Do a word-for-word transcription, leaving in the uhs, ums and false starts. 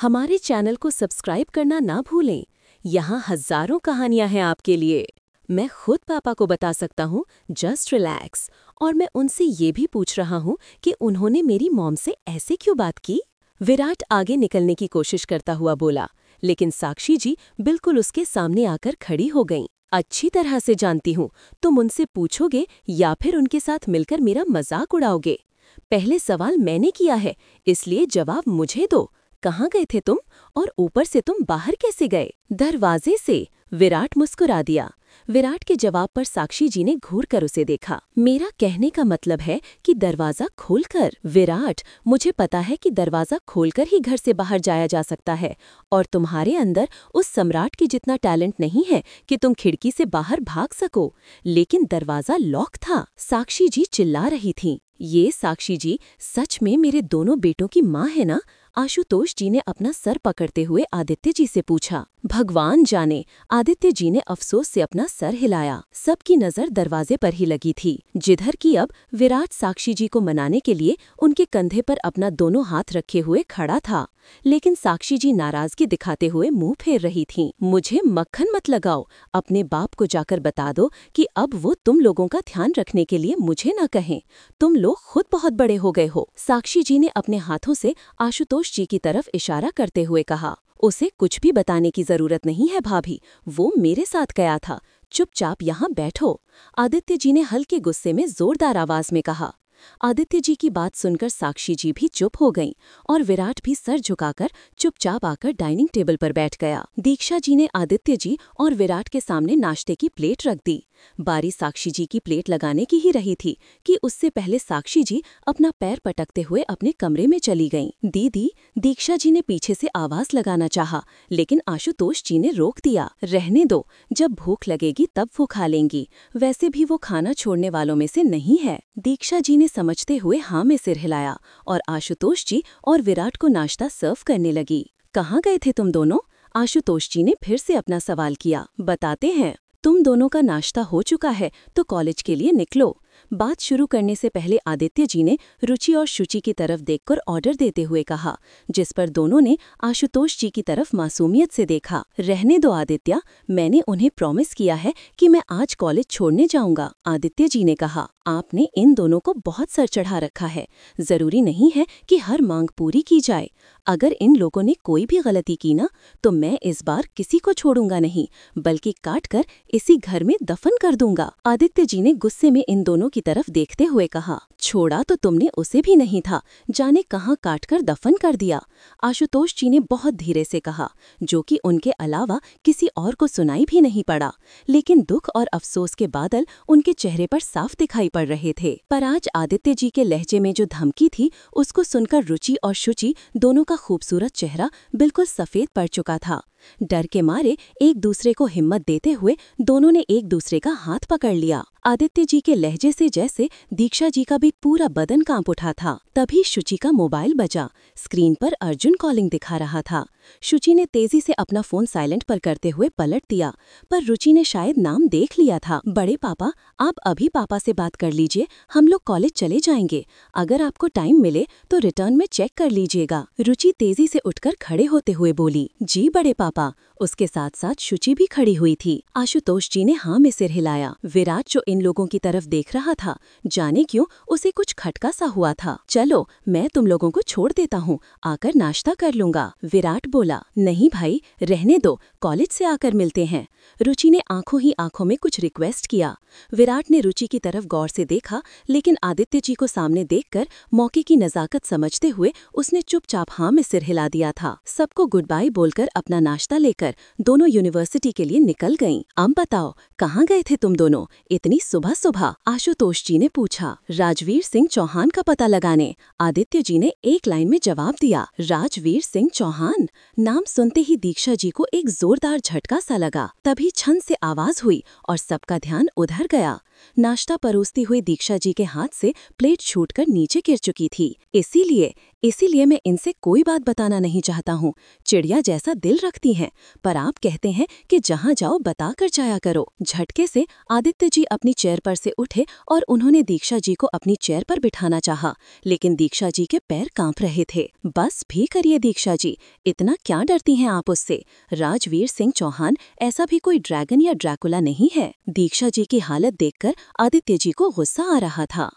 हमारे चैनल को सब्सक्राइब करना ना भूलें। यहाँ हजारों कहानियाँ हैं आपके लिए। मैं खुद पापा को बता सकता हूँ, जस्ट रिलैक्स। और मैं उनसे ये भी पूछ रहा हूँ कि उन्होंने मेरी मॉम से ऐसे क्यों बात की। विराट आगे निकलने की कोशिश करता हुआ बोला, लेकिन साक्षी जी बिल्कुल उसके सामने आकर खड़ी हो गईं। अच्छी तरह से जानती हूँ, तुम उनसे पूछोगे या फिर उनके साथ मिलकर मेरा मजाक उड़ाओगे। पहले सवाल मैंने किया है, इसलिए जवाब मुझे दो। कहाँ गए थे तुम, और ऊपर से तुम बाहर कैसे गए? दरवाजे से, विराट मुस्कुरा दिया। विराट के जवाब पर साक्षी जी ने घूर कर उसे देखा। मेरा कहने का मतलब है कि दरवाजा खोलकर। विराट, मुझे पता है कि दरवाजा खोलकर ही घर से बाहर जाया जा सकता है, और तुम्हारे अंदर उस सम्राट की जितना टैलेंट नहीं है कि तुम खिड़की से बाहर भाग सको। लेकिन दरवाजा लॉक था। साक्षी जी चिल्ला रही थीं। ये साक्षी जी सच में मेरे दोनों बेटों की माँ है ना? आशुतोष जी ने अपना सर पकड़ते हुए आदित्य जी से पूछा। भगवान जाने, आदित्य जी ने अफसोस से अपना सर हिलाया। सबकी नजर दरवाजे पर ही लगी थी, जिधर की अब विराट साक्षी जी को मनाने के लिए उनके कंधे पर अपना दोनों हाथ रखे हुए खड़ा था। लेकिन साक्षी जी नाराजगी दिखाते हुए मुंह फेर रही थीं। मुझे मक्खन मत लगाओ, अपने बाप को जाकर बता दो कि अब वो तुम लोगों का ध्यान रखने के लिए मुझे न कहें। तुम लोग खुद बहुत बड़े हो गए हो। साक्षी जी ने अपने हाथों से आशुतोष जी की तरफ इशारा करते हुए कहा। उसे कुछ भी बताने की जरूरत नहीं है भाभी, वो मेरे साथ गया था। चुपचाप यहाँ बैठो, आदित्य जी ने हल्के गुस्से में जोरदार आवाज में कहा। आदित्य जी की बात सुनकर साक्षी जी भी चुप हो गईं, और विराट भी सर झुकाकर चुपचाप आकर डाइनिंग टेबल पर बैठ गया। दीक्षा जी ने आदित्य जी और विराट के सामने नाश्ते की प्लेट रख दी। बारी साक्षी जी की प्लेट लगाने की ही रही थी कि उससे पहले साक्षी जी अपना पैर पटकते हुए अपने कमरे में चली गईं। दीदी, दीक्षा जी ने पीछे से आवाज लगाना चाहा, लेकिन आशुतोष जी ने रोक दिया। रहने दो, जब भूख लगेगी तब वो खा लेंगी, वैसे भी वो खाना छोड़ने वालों में से नहीं है। दीक्षा जी ने समझते हुए हाँ में सिर हिलाया, और आशुतोष जी और विराट को नाश्ता सर्व करने लगी। कहाँ गए थे तुम दोनों? आशुतोष जी ने फिर से अपना सवाल किया। बताते हैं। तुम दोनों का नाश्ता हो चुका है तो कॉलेज के लिए निकलो। बात शुरू करने से पहले आदित्य जी ने रुचि और शुचि की तरफ देखकर ऑर्डर देते हुए कहा, जिस पर दोनों ने आशुतोष जी की तरफ मासूमियत से देखा। रहने दो आदित्य, मैंने उन्हें प्रॉमिस किया है कि मैं आज कॉलेज छोड़ने जाऊंगा। आदित्य जी ने कहा, आपने इन दोनों को बहुत सर चढ़ा रखा है। जरूरी नहीं है कि हर मांग पूरी की जाए। अगर इन लोगों ने कोई भी गलती की ना, तो मैं इस बार किसी को छोड़ूंगा नहीं, बल्कि काट कर इसी घर में दफन कर दूंगा। आदित्य जी ने गुस्से में इन दोनों की तरफ देखते हुए कहा। छोड़ा तो तुमने उसे भी नहीं था, जाने कहाँ काट कर दफन कर दिया। आशुतोष जी ने बहुत धीरे से कहा, जो कि उनके अलावा किसी और को सुनाई भी नहीं पड़ा। लेकिन दुख और अफसोस के बादल उनके चेहरे पर साफ दिखाई पड़ रहे थे। पर आज आदित्य जी के लहजे में जो धमकी थी, उसको सुनकर रुचि और शुचि दोनों का खूबसूरत चेहरा बिल्कुल सफेद पड़ चुका था। डर के मारे एक दूसरे को हिम्मत देते हुए दोनों ने एक दूसरे का हाथ पकड़ लिया। आदित्य जी के लहजे से जैसे दीक्षा जी का भी पूरा बदन कांप उठा था। तभी शुचि का मोबाइल बजा। स्क्रीन पर अर्जुन कॉलिंग दिखा रहा था। शुचि ने तेजी से अपना फोन साइलेंट पर करते हुए पलट दिया, पर रुचि ने शायद नाम देख लिया था। बड़े पापा, आप अभी पापा से बात कर लीजिए, हम लोग कॉलेज चले जाएंगे। अगर आपको टाइम मिले तो रिटर्न में चेक कर लीजिएगा। रुचि तेजी से उठकर खड़े होते हुए बोली, जी बड़े पापा। उसके साथ साथ शुचि भी खड़ी हुई थी। आशुतोष जी ने हाँ में सिर हिलाया। विराट जो इन लोगों की तरफ देख रहा था, जाने क्यों उसे कुछ खटका सा हुआ था। चलो, मैं तुम लोगों को छोड़ देता हूँ, आकर नाश्ता कर लूंगा। विराट बोला, नहीं भाई, रहने दो, कॉलेज से आकर मिलते हैं। रुचि ने आंखों ही आंखों में कुछ रिक्वेस्ट किया। विराट ने रुचि की तरफ गौर से देखा, लेकिन आदित्य जी को सामने देखकर मौके की नजाकत समझते हुए उसने चुपचाप हाँ में सिर हिला दिया था। सबको गुड बाय बोलकर अपना नाश्ता लेकर दोनों यूनिवर्सिटी के लिए निकल गईं। अब बताओ, कहाँ गए थे तुम दोनों इतनी सुबह सुबह? आशुतोष जी ने पूछा। राजवीर सिंह चौहान का पता लगाने, आदित्य जी ने एक लाइन में जवाब दिया। राजवीर सिंह चौहान? नाम सुनते ही दीक्षा जी को एक जोरदार झटका सा लगा। तभी छन से आवाज हुई और सबका ध्यान उधर गया। नाश्ता परोसती हुई दीक्षा जी के हाथ से प्लेट छूटकर नीचे गिर चुकी थी। इसीलिए इसीलिए मैं इनसे कोई बात बताना नहीं चाहता हूँ। चिड़िया जैसा दिल रखती देती हैं, पर आप कहते हैं कि जहाँ जाओ बता कर जाया करो। झटके से आदित्य जी अपनी चेयर पर से उठे और उन्होंने दीक्षा जी को अपनी चेयर पर बिठाना चाहा, लेकिन दीक्षा जी के पैर कांप रहे थे। बस भी करिए दीक्षा जी, इतना क्या डरती हैं आप उससे? राजवीर सिंह चौहान ऐसा भी कोई ड्रैगन या ड्रैकुला नहीं है। दीक्षा जी की हालत देखकर आदित्य जी को गुस्सा आ रहा था।